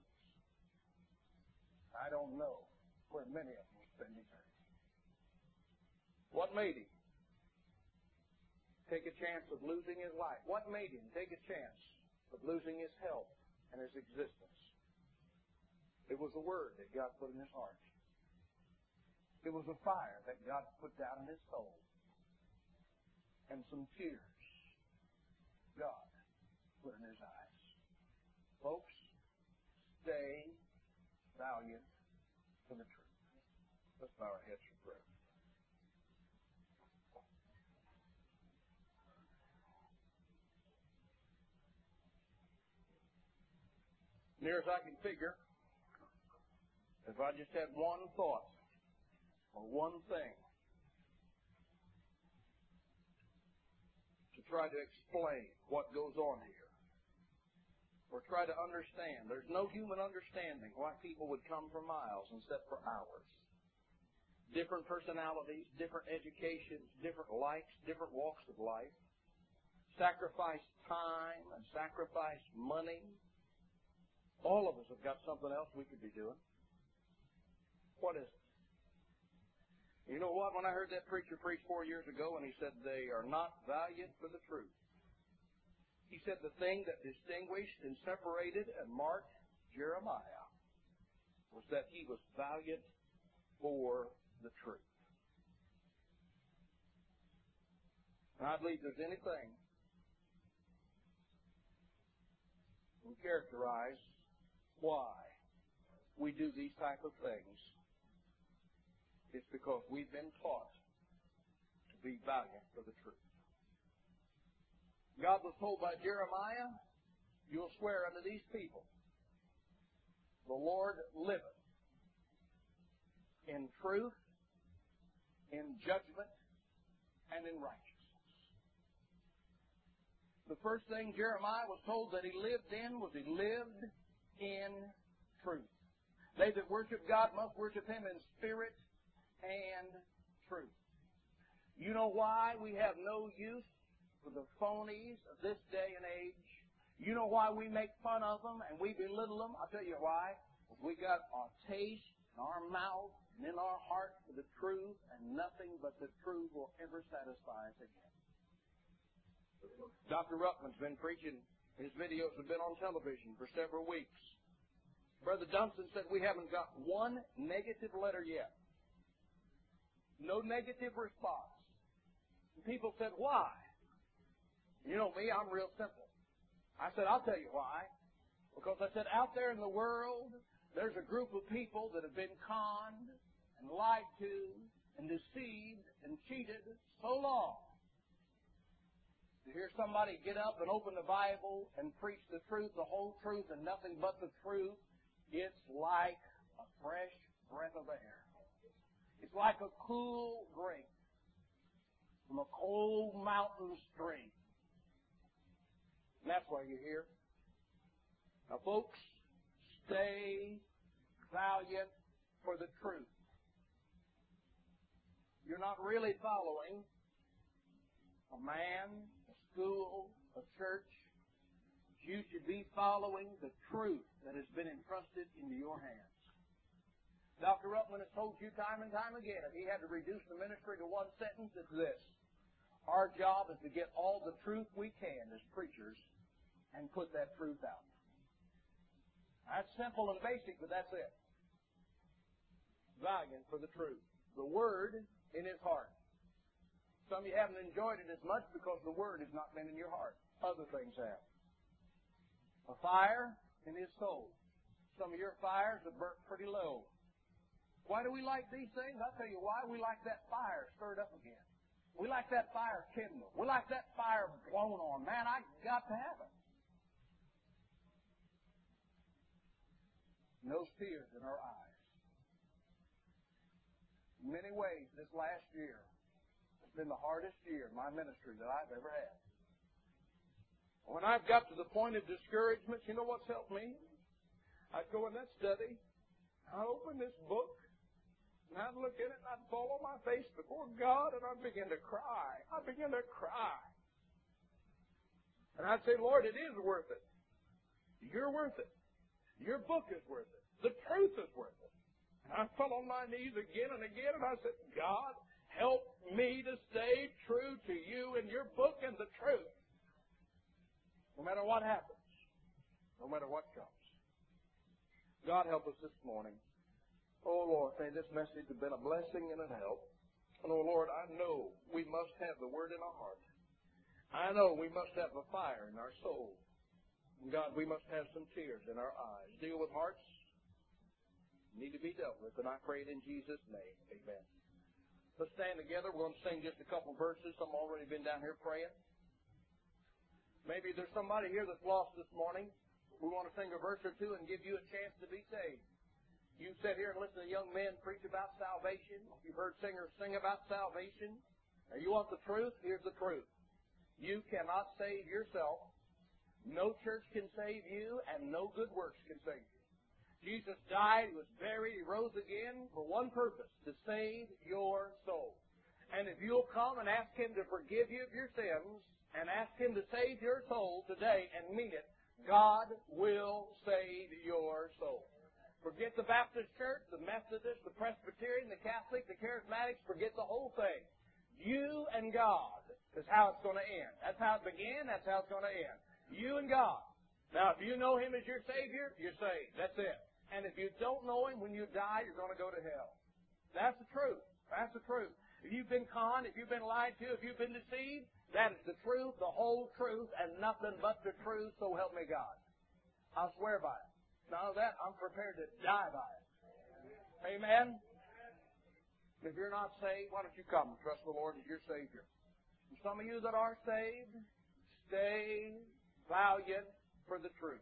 I don't know where many of them will spend eternity. What made him take a chance of losing his life? What made him take a chance of losing his health and his existence? It was the word that God put in his heart. It was a fire that God put down in his soul. And some tears God put in his eyes. Folks, stay valiant for the truth. Let's bow our heads for prayer. Near as I can figure, if I just had one thought or one thing to try to explain what goes on here, or try to understand. There's no human understanding why people would come for miles instead for hours. Different personalities, different educations, different likes, different walks of life. Sacrifice time and sacrifice money. All of us have got something else we could be doing. What is it? You know what? When I heard that preacher preach 4 years ago and he said they are not valiant for the truth. He said the thing that distinguished and separated and marked Jeremiah was that he was valiant for the truth. And I believe if there's anything we characterize why we do these type of things, it's because we've been taught to be valiant for the truth. God was told by Jeremiah, you'll swear unto these people, the Lord liveth in truth, in judgment, and in righteousness. The first thing Jeremiah was told that he lived in was he lived in truth. They that worship God must worship Him in spirit and truth. You know why we have no use for the phonies of this day and age? You know why we make fun of them and we belittle them? I'll tell you why. We got a taste in our mouth and in our heart for the truth, and nothing but the truth will ever satisfy us again. Dr. Ruckman's been preaching. His videos have been on television for several weeks. Brother Dunston said we haven't got one negative letter yet. No negative response. And people said, why? You know me, I'm real simple. I said, I'll tell you why. Because I said, out there in the world, there's a group of people that have been conned and lied to and deceived and cheated so long. To hear somebody get up and open the Bible and preach the truth, the whole truth, and nothing but the truth, it's like a fresh breath of air. It's like a cool drink from a cold mountain stream. And that's why you're here. Now, folks, stay valiant for the truth. You're not really following a man, a school, a church. You should be following the truth that has been entrusted into your hands. Dr. Ruckman has told you time and time again, if he had to reduce the ministry to one sentence, it's this. Our job is to get all the truth we can as preachers and put that truth out. That's simple and basic, but that's it. Valiant for the truth. The Word in his heart. Some of you haven't enjoyed it as much because the Word has not been in your heart. Other things have. A fire in his soul. Some of your fires have burnt pretty low. Why do we like these things? I'll tell you why. We like that fire stirred up again. We like that fire kindled. We like that fire blown on. Man, I got to have it. No tears in our eyes. In many ways, this last year has been the hardest year in my ministry that I've ever had. When I've got to the point of discouragement, you know what's helped me? I'd go in that study, I'd open this book, and I'd look at it, and I'd fall on my face before God, and I'd begin to cry. I'd begin to cry. And I'd say, Lord, it is worth it. You're worth it. Your book is worth it. The truth is worth it. And I fell on my knees again and again, and I said, God, help me to stay true to you and your book and the truth. No matter what happens. No matter what comes. God help us this morning. Oh, Lord, may this message have been a blessing and a help. And, oh, Lord, I know we must have the Word in our heart. I know we must have a fire in our soul. And, God, we must have some tears in our eyes. Deal with hearts need to be dealt with. And I pray it in Jesus' name. Amen. Let's stand together. We're going to sing just a couple verses. Some already been down here praying. Maybe there's somebody here that's lost this morning. We want to sing a verse or two and give you a chance to be saved. You sit here and listen to young men preach about salvation. You've heard singers sing about salvation. Now, you want the truth? Here's the truth. You cannot save yourself. No church can save you, and no good works can save you. Jesus died, He was buried, He rose again for one purpose, to save your soul. And if you'll come and ask Him to forgive you of your sins, and ask Him to save your soul today and mean it, God will save your soul. Forget the Baptist church, the Methodist, the Presbyterian, the Catholic, the Charismatics. Forget the whole thing. You and God is how it's going to end. That's how it began. That's how it's going to end. You and God. Now, if you know Him as your Savior, you're saved. That's it. And if you don't know Him, when you die, you're going to go to hell. That's the truth. That's the truth. If you've been conned, if you've been lied to, if you've been deceived, that is the truth, the whole truth, and nothing but the truth, so help me God. I'll swear by it. None of that, I'm prepared to die by it. Amen? If you're not saved, why don't you come and trust the Lord as your Savior? And some of you that are saved, stay valiant for the truth.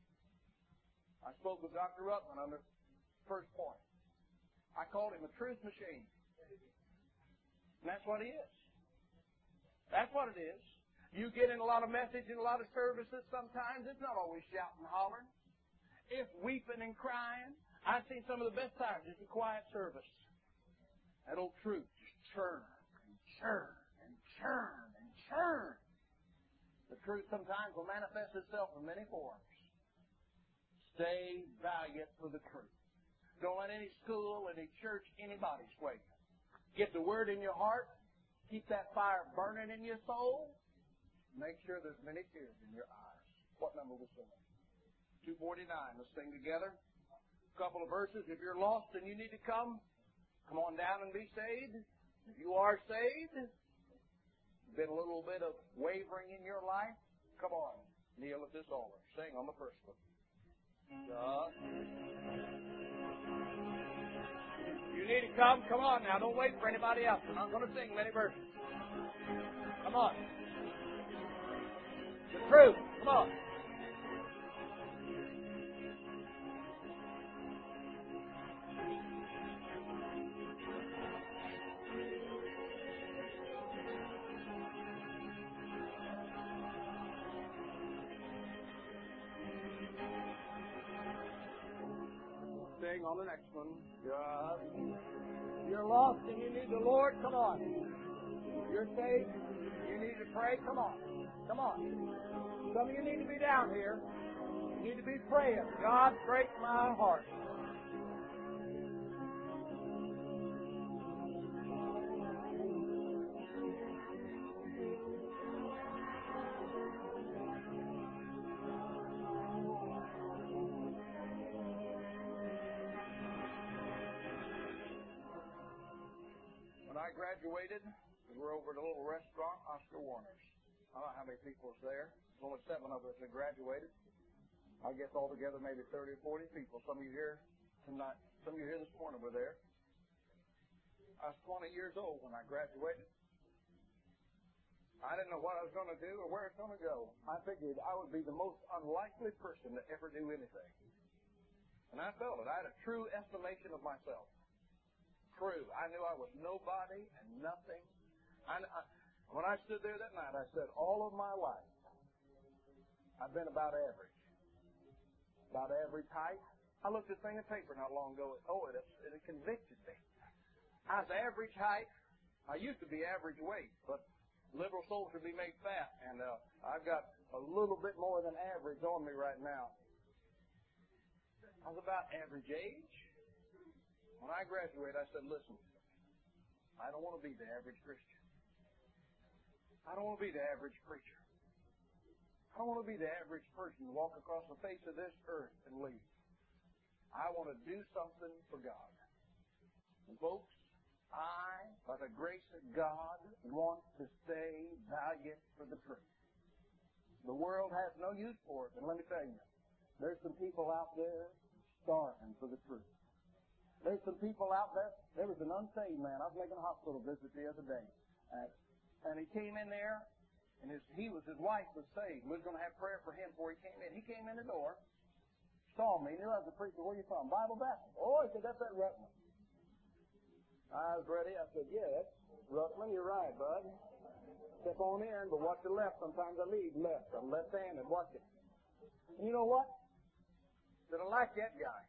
I spoke with Dr. Ruckman on the first point. I called him a truth machine. And that's what he is. That's what it is. You get in a lot of message in a lot of services sometimes. It's not always shouting and hollering. It's weeping and crying. I've seen some of the best times just a quiet service. That old truth just churn and churn and churn and churn. The truth sometimes will manifest itself in many forms. Stay valiant for the truth. Don't let any school, any church, anybody sway you. Get the Word in your heart. Keep that fire burning in your soul. Make sure there's many tears in your eyes. What number was that? 249. Let's sing together. A couple of verses. If you're lost and you need to come on down and be saved. If you are saved, been a little bit of wavering in your life, come on. Kneel at this altar. Sing on the first one. God. You need to come on now. Don't wait for anybody else. We're not going to sing many verses. Come on. The truth. Come on. Sing on the next one. God. You're lost and you need the Lord. Come on. You're saved. You need to pray. Come on. Come on. Some of you need to be down here. You need to be praying. God, break my heart. When I graduated, we were over at a little restaurant, Oscar Warner's. I don't know how many people was there. There's only 7 of us that graduated. I guess altogether maybe 30 or 40 people. Some of you here tonight, some of you here this morning were there. I was 20 years old when I graduated. I didn't know what I was going to do or where it's going to go. I figured I would be the most unlikely person to ever do anything. And I felt it. I had a true estimation of myself. True. I knew I was nobody and nothing. When I stood there that night, I said, all of my life, I've been about average. About average height. I looked at a thing of paper not long ago. It convicted me. I was average height. I used to be average weight, but liberal souls should be made fat, and I've got a little bit more than average on me right now. I was about average age. When I graduated, I said, listen, I don't want to be the average Christian. I don't want to be the average preacher. I don't want to be the average person to walk across the face of this earth and leave. I want to do something for God. And folks, I, by the grace of God, want to stay valiant for the truth. The world has no use for it, and let me tell you, there's some people out there starving for the truth. There's some people out there. There was an unsaved man. I was making a hospital visit the other day. And he came in there, and his wife was saved. We was going to have prayer for him before he came in. He came in the door, saw me, knew I was a preacher. Where are you from? Bible Baptist. Oh, he said, that's at Rutland. I was ready. I said, yeah, that's Rutland. You're right, bud. Step on in, but watch your left. Sometimes I lead left. I'm left-handed. Watch it. And you know what? Said, I like that guy.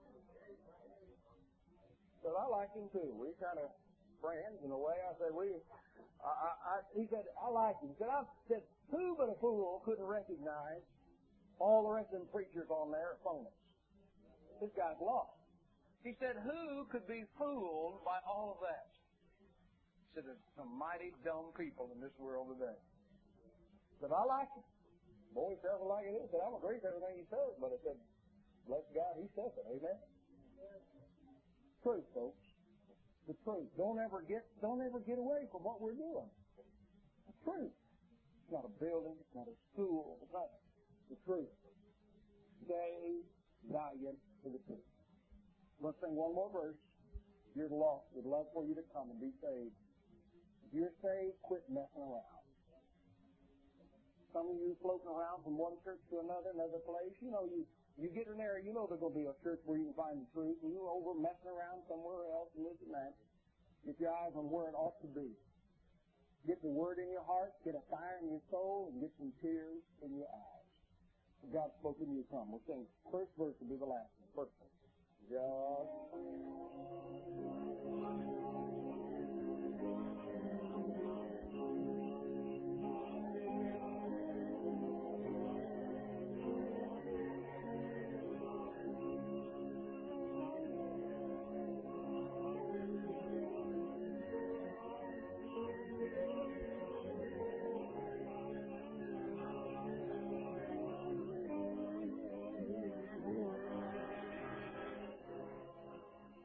Said, I like him too. We kind of friends in a way. I said, he said, I like him. He said, who but a fool couldn't recognize all the rest of them preachers on there are phonies? This guy's lost. He said, who could be fooled by all of that? He said, there's some mighty dumb people in this world today. He said, I like him. Boy, he tells me like it is. He said, I'm agree with everything he says. But I said, bless God, he says it. Amen? Truth, folks. The truth. Don't ever get away from what we're doing. The truth. It's not a building. It's not a school. It's not the truth. Stay valiant for the truth. Let's sing one more verse. If you're lost, we'd love for you to come and be saved. If you're saved, quit messing around. Some of you floating around from one church to another place, you get in there, you know there's going to be a church where you can find the truth, and you're over messing around somewhere else and this and that. Get your eyes on where it ought to be. Get the Word in your heart, get a fire in your soul, and get some tears in your eyes. If God's spoken to you, come. We'll sing. First verse will be the last one. First verse. God.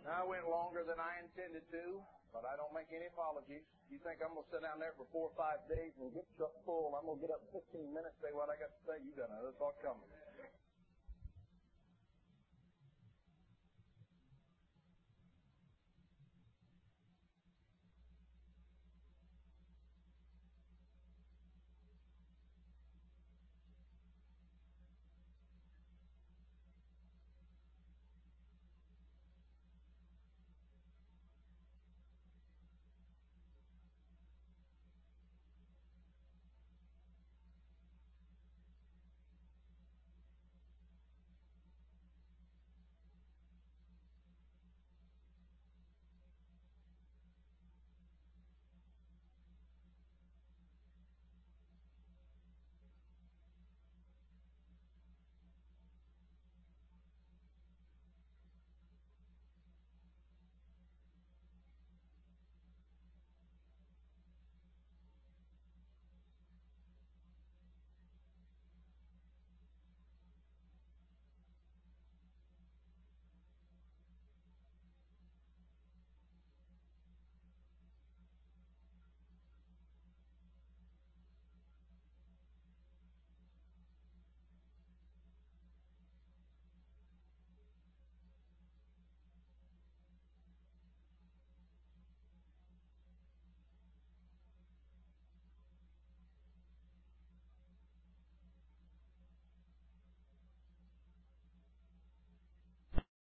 I went longer than I intended to, but I don't make any apologies. You think I'm going to sit down there for 4 or 5 days and get full? I'm going to get up in 15 minutes, say what I got to say. You got another thought coming.